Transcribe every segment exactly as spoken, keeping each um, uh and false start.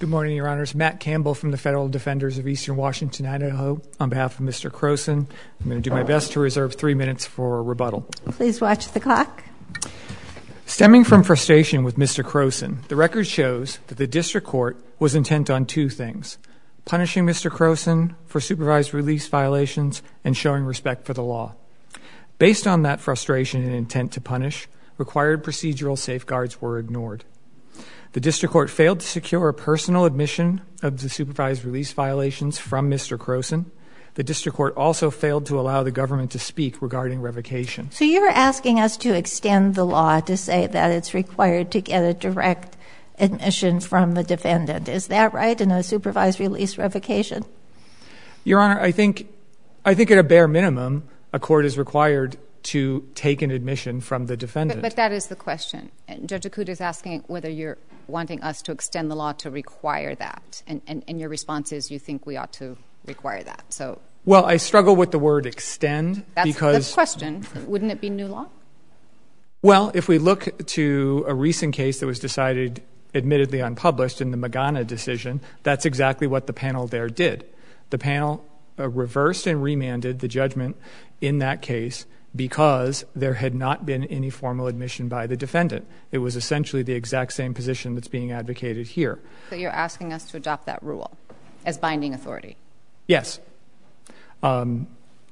Good morning, Your Honors. Matt Campbell from the Federal Defenders of Eastern Washington, Idaho. On behalf of Mister Croson, I'm going to do my best to reserve three minutes for rebuttal. Please watch the clock. Stemming from frustration with Mister Croson, the record shows that the district court was intent on two things: punishing Mister Croson for supervised release violations and showing respect for the law. Based on that frustration and intent to punish, required procedural safeguards were ignored. The district court failed to secure a personal admission of the supervised release violations from Mister Croson. The district court also failed to allow the government to speak regarding revocation. So you're asking us to extend the law to say that it's required to get a direct admission from the defendant. Is that right, in a supervised release revocation? Your Honor, I think, I think at a bare minimum, a court is required to take an admission from the defendant. But, but that is the question. And Judge Acuda is asking whether you're wanting us to extend the law to require that. And, and, and your response is you think we ought to require that. So, well, I struggle with the word extend that's because the question. Wouldn't it be new law? Well, if we look to a recent case that was decided, admittedly unpublished, in the Magana decision, that's exactly what the panel there did. The panel uh, reversed and remanded the judgment in that case because there had not been any formal admission by the defendant. It was essentially the exact same position that's being advocated here. So you're asking us to adopt that rule as binding authority? Yes. Um,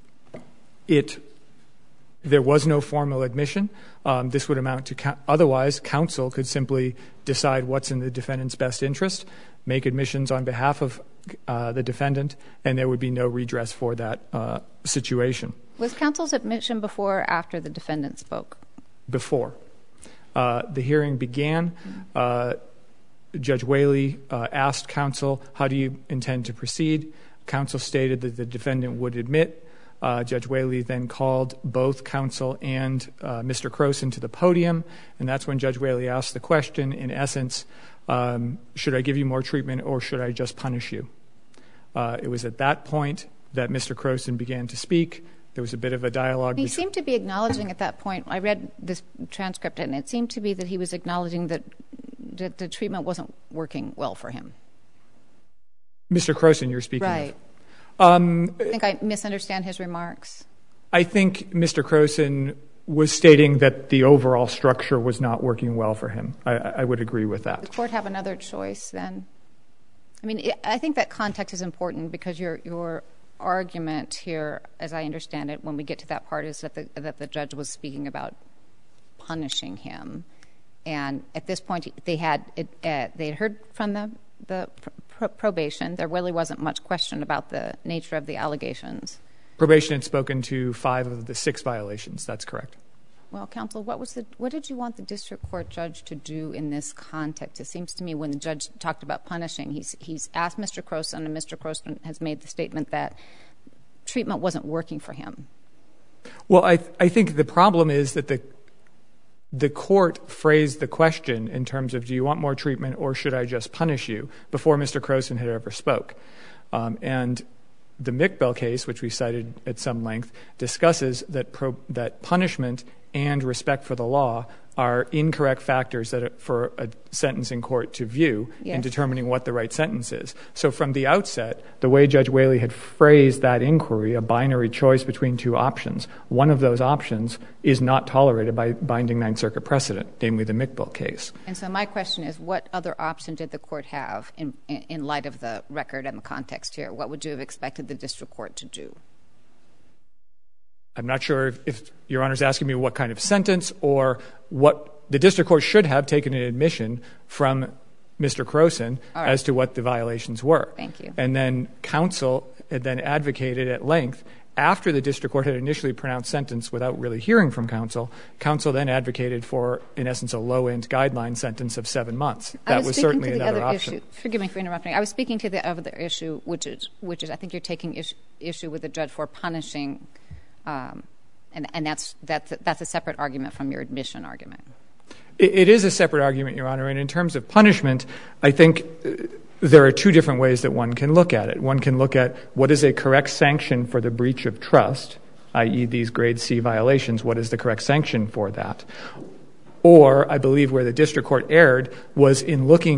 it, there was no formal admission. Um, this would amount to, co- otherwise, counsel could simply decide what's in the defendant's best interest, make admissions on behalf of uh, the defendant, and there would be no redress for that uh, situation. Was counsel's admission before or after the defendant spoke? Before. Uh, the hearing began. Uh, Judge Whaley uh, asked counsel, how do you intend to proceed? Counsel stated that the defendant would admit. Uh, Judge Whaley then called both counsel and uh, Mister Croson to the podium, and that's when Judge Whaley asked the question, in essence, um, should I give you more treatment or should I just punish you? Uh, it was at that point that Mister Croson began to speak. There was a bit of a dialogue. He seemed to be acknowledging at that point, I read this transcript, and it seemed to be that he was acknowledging that, that the treatment wasn't working well for him. Mister Croson, you're speaking right. of. Um, I think I misunderstand his remarks. I think Mister Croson was stating that the overall structure was not working well for him. I, I would agree with that. Does the court have another choice then? I mean, it, I think that context is important because your your argument here, as I understand it, when we get to that part, is that the that the judge was speaking about punishing him, and at this point they had it, uh, they had heard from the the pr- probation. There really wasn't much question about the nature of the allegations. Probation had spoken to five of the six violations. That's correct. Well, counsel, what was the what did you want the district court judge to do in this context? It seems to me when the judge talked about punishing, he's he's asked Mister Croson, and Mister Croson has made the statement that treatment wasn't working for him. Well, I th- I think the problem is that the the court phrased the question in terms of, do you want more treatment or should I just punish you, before Mister Croson had ever spoke. Um, and the McBell case, which we cited at some length, discusses that pro- that punishment and respect for the law are incorrect factors that are for a sentencing court to view yes. in determining what the right sentence is. So from the outset, the way Judge Whaley had phrased that inquiry, a binary choice between two options, one of those options is not tolerated by binding Ninth Circuit precedent, namely the McBell case. And so my question is, what other option did the court have in, in, in light of the record and the context here? What would you have expected the district court to do? I'm not sure if, if Your Honor's asking me what kind of sentence or what the district court should have taken an admission from Mister Croson right. as to what the violations were. Thank you. And then counsel had then advocated at length, after the district court had initially pronounced sentence without really hearing from counsel, counsel then advocated for, in essence, a low-end guideline sentence of seven months. That I was, was speaking certainly to the another other option. Issue. Forgive me for interrupting. I was speaking to the other issue, which is, which is I think you're taking issue, issue with the judge for punishing um, And, and that's, that's, that's a separate argument from your admission argument. It, it is a separate argument, Your Honor. And in terms of punishment, I think uh, there are two different ways that one can look at it. One can look at what is a correct sanction for the breach of trust, that is these grade C violations. What is the correct sanction for that? Or, I believe where the district court erred was in looking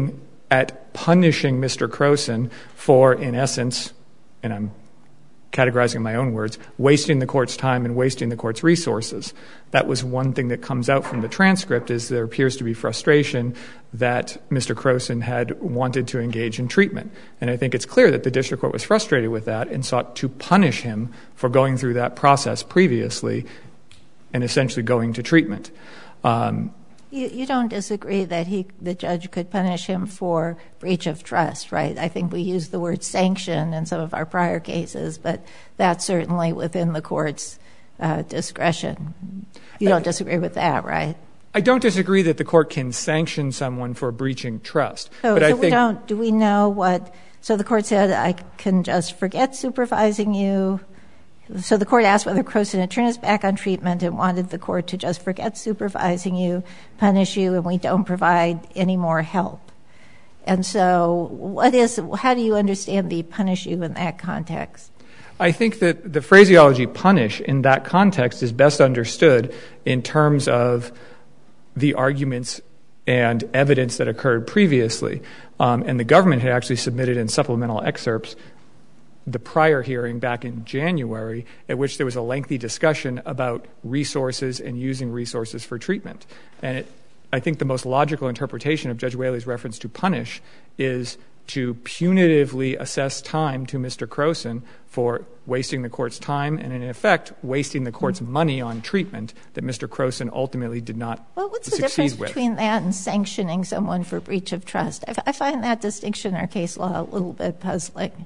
at punishing Mister Croson for, in essence, and I'm categorizing in my own words, wasting the court's time and wasting the court's resources. That was one thing that comes out from the transcript, is there appears to be frustration that Mister Croson had wanted to engage in treatment. And I think it's clear that the district court was frustrated with that and sought to punish him for going through that process previously and essentially going to treatment. Um, You, you don't disagree that he, the judge could punish him for breach of trust, right? I think we used the word sanction in some of our prior cases, but that's certainly within the court's uh, discretion. You don't disagree with that, right? I don't disagree that the court can sanction someone for breaching trust. So, but so I we think don't, do we know what, so the court said, I can just forget supervising you. So the court asked whether Croson had turned his back on treatment and wanted the court to just forget supervising you, punish you, and we don't provide any more help. And so what is, how do you understand the punish you in that context? I think that the phraseology punish in that context is best understood in terms of the arguments and evidence that occurred previously. Um, and the government had actually submitted in supplemental excerpts the prior hearing back in January, at which there was a lengthy discussion about resources and using resources for treatment. And it, I think the most logical interpretation of Judge Whaley's reference to punish is to punitively assess time to Mister Croson for wasting the court's time and, in effect, wasting the court's mm-hmm. money on treatment that Mister Croson ultimately did not well, what's succeed the difference with. between that and sanctioning someone for breach of trust? I, I find that distinction in our case law a little bit puzzling.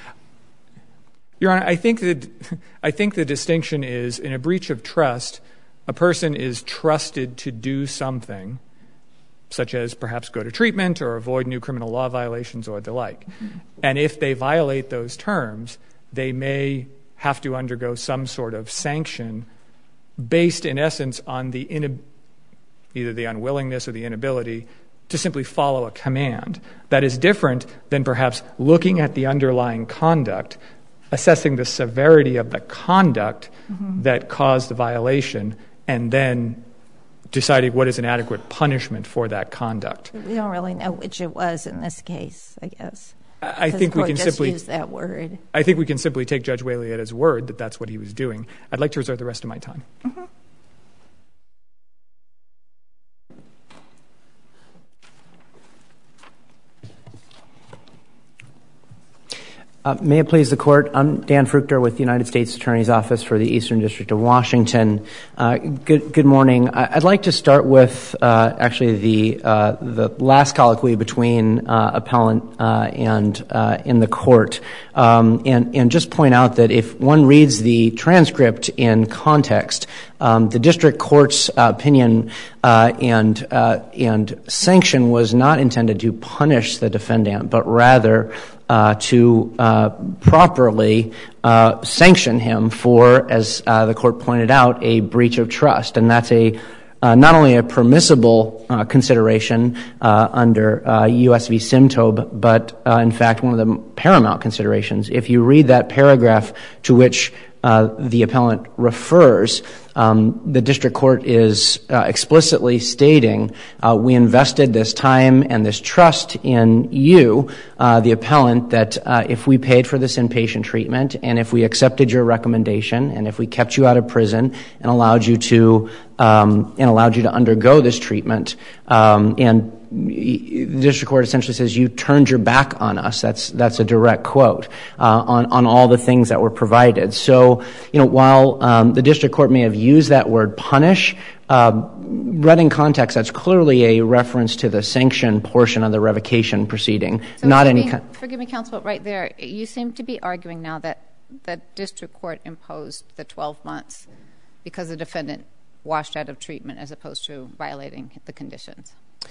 Your Honor, I think that I think the distinction is, in a breach of trust, a person is trusted to do something, such as perhaps go to treatment or avoid new criminal law violations or the like. Mm-hmm. And if they violate those terms, they may have to undergo some sort of sanction based, in essence, on the inab- either the unwillingness or the inability to simply follow a command. That is different than perhaps looking at the underlying conduct, assessing the severity of the conduct mm-hmm. that caused the violation, and then deciding what is an adequate punishment for that conduct. We don't really know which it was in this case, I guess. I think we can just simply use that word. I think we can simply take Judge Whaley at his word that that's what he was doing. I'd like to reserve the rest of my time. Mm-hmm. Uh, may it please the Court, I'm Dan Fruchter with the United States Attorney's Office for the Eastern District of Washington. Uh, good, good morning. I'd like to start with uh, actually the uh, the last colloquy between uh, appellant uh, and uh, in the court, um, and and just point out that if one reads the transcript in context, um, the district court's uh, opinion uh, and uh, and sanction was not intended to punish the defendant, but rather Uh, to uh, properly uh, sanction him for, as uh, the court pointed out, a breach of trust. And that's a uh, not only a permissible uh, consideration uh, under uh, U S v. Simtob, but uh, in fact one of the paramount considerations. If you read that paragraph to which uh, the appellant refers, Um, the district court is uh, explicitly stating, uh, we invested this time and this trust in you, uh, the appellant, that uh, if we paid for this inpatient treatment and if we accepted your recommendation and if we kept you out of prison and allowed you to um, and allowed you to undergo this treatment, um, and the district court essentially says you turned your back on us. That's that's a direct quote uh, on on all the things that were provided. So, you know, while um, the district court may have used that word punish, uh, read in context, that's clearly a reference to the sanction portion of the revocation proceeding. So not any. Me, Con- forgive me, counsel, but right there, you seem to be arguing now that the district court imposed the twelve months because the defendant washed out of treatment as opposed to violating the conditions.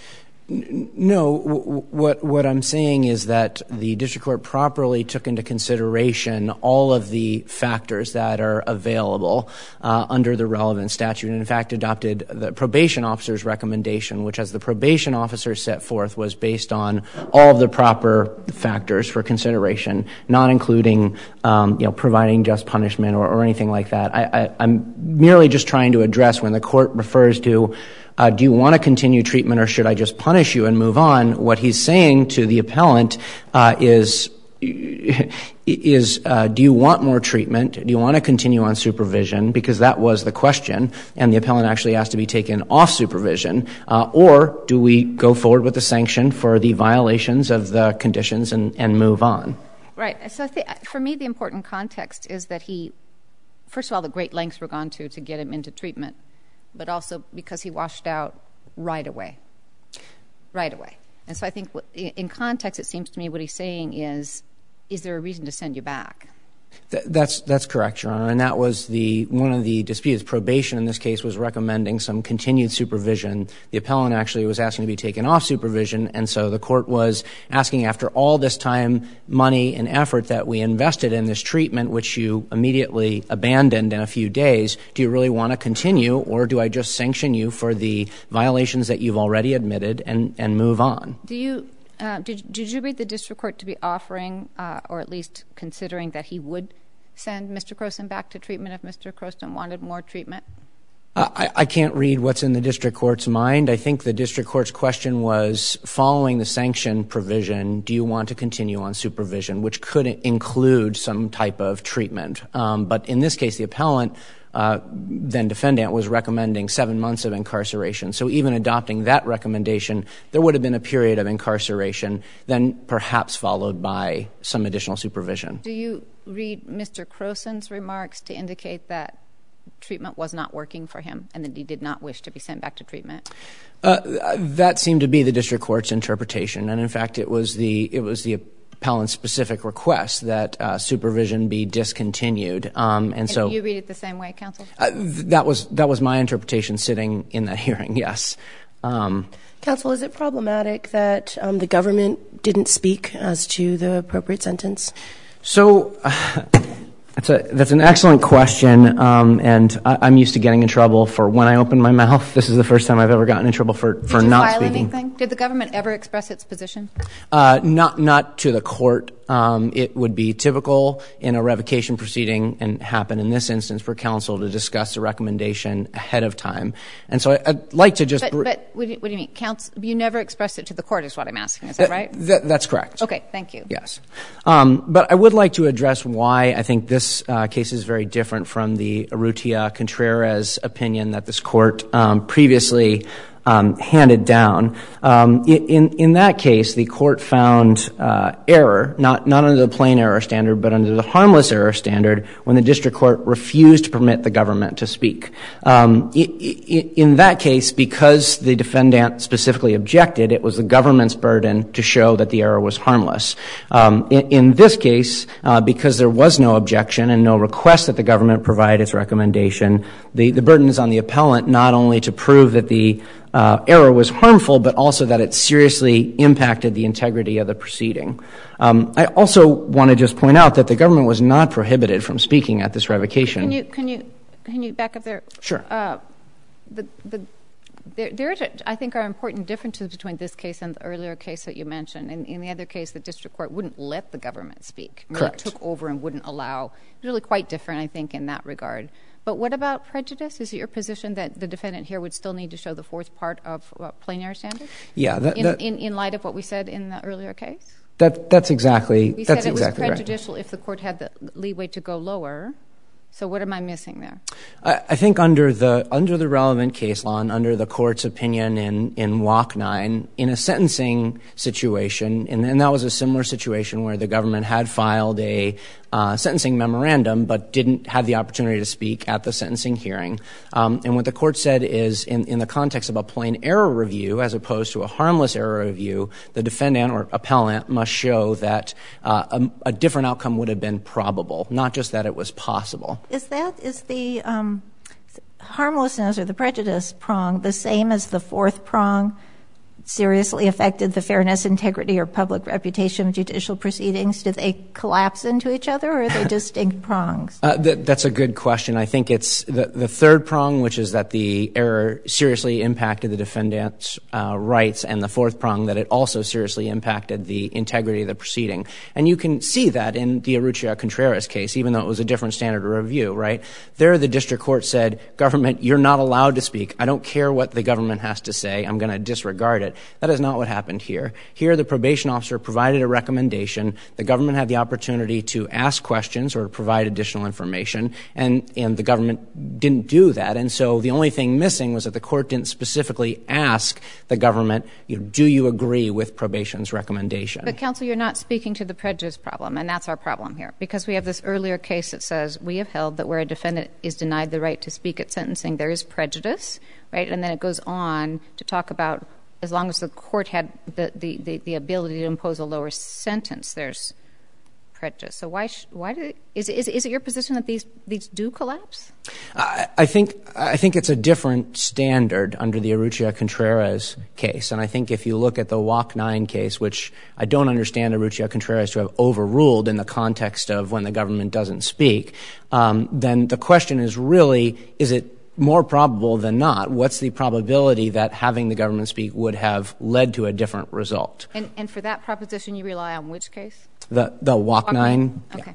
No, what what I'm saying is that the district court properly took into consideration all of the factors that are available uh, under the relevant statute, and in fact adopted the probation officer's recommendation, which, as the probation officer set forth, was based on all of the proper factors for consideration, not including um, you know providing just punishment or, or anything like that. I, I, I'm merely just trying to address when the court refers to uh, do you want to continue treatment or should I just punish you and move on? What he's saying to the appellant uh, is, is uh, do you want more treatment? Do you want to continue on supervision? Because that was the question, and the appellant actually asked to be taken off supervision. Uh, or do we go forward with the sanction for the violations of the conditions and, and move on? Right. So I think, for me, the important context is that he, first of all, the great lengths were gone to to get him into treatment, but also because he washed out right away. Right away. And so I think in context, it seems to me what he's saying is, is there a reason to send you back? Th- that's that's correct, Your Honor, and that was the one of the disputes. Probation in this case was recommending some continued supervision. The appellant actually was asking to be taken off supervision, and so the court was asking, after all this time, money, and effort that we invested in this treatment, which you immediately abandoned in a few days, do you really want to continue, or do I just sanction you for the violations that you've already admitted and, and move on? Do you Uh, did, did you read the district court to be offering, uh, or at least considering that he would send Mister Croson back to treatment if Mister Croson wanted more treatment? Uh, I, I can't read what's in the district court's mind. I think the district court's question was, following the sanction provision, do you want to continue on supervision, which could include some type of treatment. Um, but in this case, the appellant, Uh, then defendant, was recommending seven months of incarceration. So even adopting that recommendation, there would have been a period of incarceration, then perhaps followed by some additional supervision. Do you read Mister Croson's remarks to indicate that treatment was not working for him and that he did not wish to be sent back to treatment? Uh, that seemed to be the district court's interpretation, and in fact, it was the it was the appellant's specific request that uh, supervision be discontinued, um, and, and so you read it the same way, counsel? Uh, th- that was that was my interpretation sitting in that hearing. Yes, um, counsel, is it problematic that um, the government didn't speak as to the appropriate sentence? So. Uh, That's a that's an excellent question, um, and I, I'm used to getting in trouble for when I open my mouth. This is the first time I've ever gotten in trouble for, for Did you not file speaking. Anything? Did the government ever express its position? Uh, not not to the court. Um, it would be typical in a revocation proceeding and happen in this instance for counsel to discuss the recommendation ahead of time. And so I, I'd like to just. But, br- but what, do you, what do you mean? Counsel, you never expressed it to the court, is what I'm asking. Is that, that right? Th- that's correct. Okay, thank you. Yes. Um, but I would like to address why I think this uh, case is very different from the Urrutia-Contreras opinion that this court um, previously Um, handed down. Um, in in that case, the court found uh, error, not not under the plain error standard, but under the harmless error standard, when the district court refused to permit the government to speak. Um, i- i- in that case, because the defendant specifically objected, it was the government's burden to show that the error was harmless. Um, in, in this case, uh, because there was no objection and no request that the government provide its recommendation, the the burden is on the appellant not only to prove that the Uh, error was harmful, but also that it seriously impacted the integrity of the proceeding. Um, I also want to just point out that the government was not prohibited from speaking at this revocation. Can you can you can you back up there? Sure. Uh, the the there there is, I think, are important differences between this case and the earlier case that you mentioned. In, in the other case, the district court wouldn't let the government speak. Really Correct. Took over and wouldn't allow. Really quite different, I think, in that regard. But what about prejudice? Is it your position that the defendant here would still need to show the fourth part of uh, plain error standard? Yeah. That, in, that, in, in light of what we said in the earlier case? that, that's exactly, We that's said it exactly was right. prejudicial if the court had the leeway to go lower. So what am I missing there? I, I think under the under the relevant case law and under the court's opinion in in W A C nine, in a sentencing situation, and, and that was a similar situation where the government had filed a uh, sentencing memorandum but didn't have the opportunity to speak at the sentencing hearing. Um, and what the court said is, in, in the context of a plain error review as opposed to a harmless error review, the defendant or appellant must show that uh, a, a different outcome would have been probable, not just that it was possible. Is that, is the um, harmlessness or the prejudice prong the same as the fourth prong seriously affected the fairness, integrity, or public reputation of judicial proceedings? Do they collapse into each other, or are they distinct prongs? Uh, th- that's a good question. I think it's the, the third prong, which is that the error seriously impacted the defendant's uh, rights, and the fourth prong, that it also seriously impacted the integrity of the proceeding. And you can see that in the Urrutia-Contreras case, even though it was a different standard of review, right? There, the district court said, government, you're not allowed to speak. I don't care what the government has to say. I'm going to disregard it. That is not what happened here. Here, the probation officer provided a recommendation. The government had the opportunity to ask questions or to provide additional information, and, and the government didn't do that. And so the only thing missing was that the court didn't specifically ask the government, you know, do you agree with probation's recommendation? But, counsel, you're not speaking to the prejudice problem, and that's our problem here, because we have this earlier case that says we have held that where a defendant is denied the right to speak at sentencing, there is prejudice, right? And then it goes on to talk about as long as the court had the, the, the, the ability to impose a lower sentence, there's prejudice. So why sh- why do is, is is it your position that these these do collapse? I, I think I think it's a different standard under the Urrutia-Contreras case, and I think if you look at the W A C nine case, which I don't understand Urrutia-Contreras to have overruled in the context of when the government doesn't speak, um, then the question is really, is it more probable than not? What's the probability that having the government speak would have led to a different result? And, and for that proposition, you rely on which case? The the W A C nine. Okay.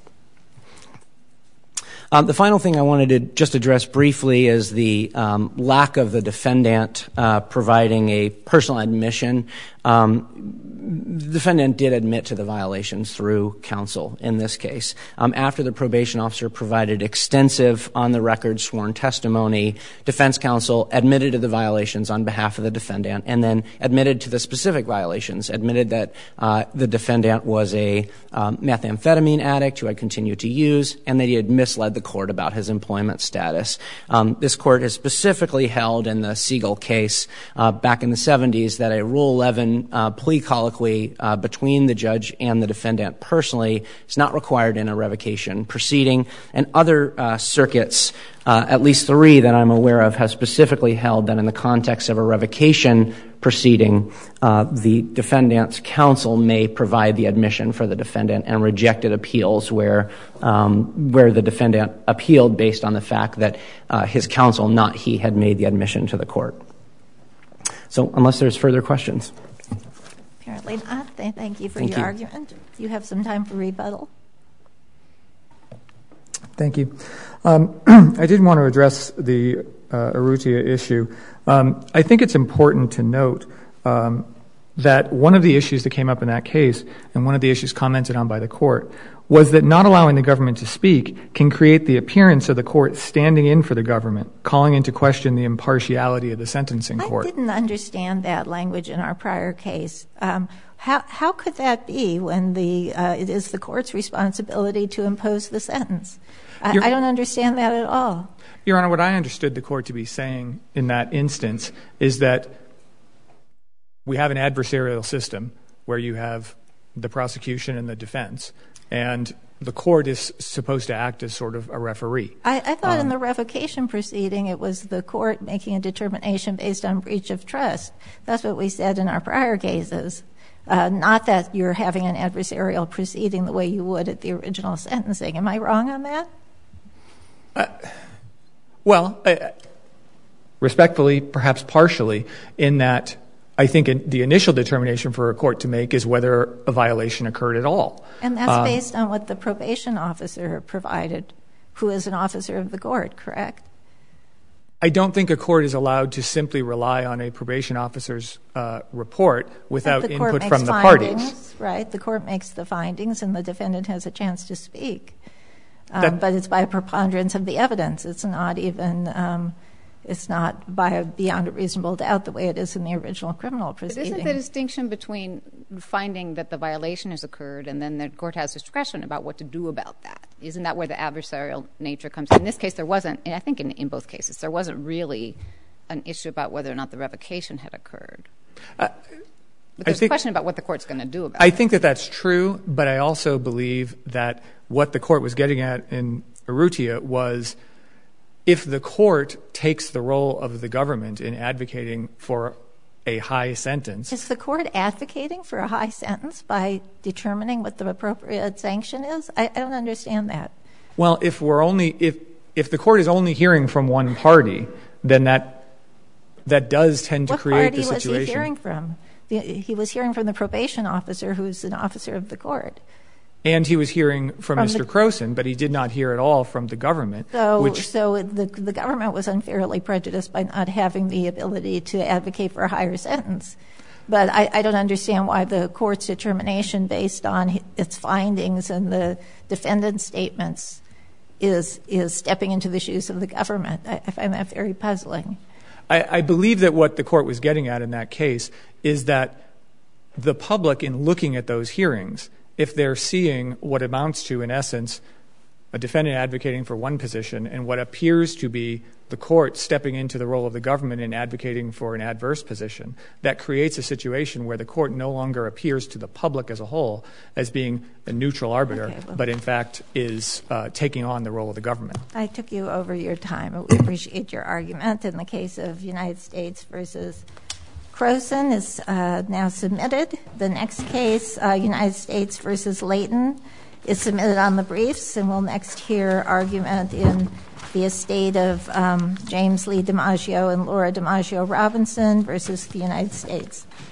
Yeah. Um, the final thing I wanted to just address briefly is the um, lack of the defendant uh, providing a personal admission. Um, the defendant did admit to the violations through counsel in this case. Um, after the probation officer provided extensive on-the-record sworn testimony, defense counsel admitted to the violations on behalf of the defendant and then admitted to the specific violations, admitted that uh, the defendant was a um, methamphetamine addict who had continued to use, and that he had misled the court about his employment status. Um, this court has specifically held in the Siegel case uh, back in the seventies that a Rule eleven uh, plea colloquy uh, between the judge and the defendant personally is not required in a revocation proceeding. And other uh, circuits, uh, at least three that I'm aware of, have specifically held that in the context of a revocation proceeding, uh, the defendant's counsel may provide the admission for the defendant, and rejected appeals where um, where the defendant appealed based on the fact that uh, his counsel, not he, had made the admission to the court. So unless there's further questions. Apparently not. Thank you for Thank your you. argument. You have some time for rebuttal. Thank you. Um, I did want to address the uh, Urrutia issue. Um, I think it's important to note um, that one of the issues that came up in that case, and one of the issues commented on by the court, was that not allowing the government to speak can create the appearance of the court standing in for the government, calling into question the impartiality of the sentencing court. I didn't understand that language in our prior case. Um, how, how could that be when the uh, it is the court's responsibility to impose the sentence? I, I don't understand that at all. Your Honor, what I understood the court to be saying in that instance is that we have an adversarial system where you have the prosecution and the defense, and the court is supposed to act as sort of a referee. I, I thought um, in the revocation proceeding it was the court making a determination based on breach of trust. That's what we said in our prior cases. Uh, not that you're having an adversarial proceeding the way you would at the original sentencing. Am I wrong on that? Uh, well, uh, respectfully, perhaps partially, in that I think in the initial determination for a court to make is whether a violation occurred at all. And that's um, based on what the probation officer provided, who is an officer of the court, correct? I don't think a court is allowed to simply rely on a probation officer's uh, report without the court input makes from the findings, parties. Right. The court makes the findings, and the defendant has a chance to speak. Um, That- but it's by a preponderance of the evidence. It's not even, um, it's not by a beyond a reasonable doubt the way it is in the original criminal But proceeding. isn't the distinction between finding that the violation has occurred and then the court has discretion about what to do about that? Isn't that where the adversarial nature comes in? In this case, there wasn't, and I think in, in both cases, there wasn't really an issue about whether or not the revocation had occurred. Uh, But there's think- a question about what the court's going to do about I it. think that that's true, but I also believe that what the court was getting at in Urrutia was if the court takes the role of the government in advocating for a high sentence. Is the court advocating for a high sentence by determining what the appropriate sanction is? I, I don't understand that. Well, if we're only if if the court is only hearing from one party, then that that does tend to what create the situation. What party was he hearing from? The, he was hearing from the probation officer, who's an officer of the court. And he was hearing from, from Mister The, Croson, but he did not hear at all from the government. So, which, so the, the government was unfairly prejudiced by not having the ability to advocate for a higher sentence. But I, I don't understand why the court's determination based on its findings and the defendant's statements is is stepping into the shoes of the government. I, I find that very puzzling. I, I believe that what the court was getting at in that case is that the public, in looking at those hearings, if they're seeing what amounts to, in essence, a defendant advocating for one position and what appears to be the court stepping into the role of the government and advocating for an adverse position, that creates a situation where the court no longer appears to the public as a whole as being a neutral arbiter, okay, well, but in fact is uh, taking on the role of the government. I took you over your time. We appreciate your argument. In the case of United States versus Croson is uh, now submitted. The next case, uh, United States versus Layton, is submitted on the briefs, and we'll next hear argument in the estate of um, James Lee DiMaggio and Laura DiMaggio Robinson versus the United States.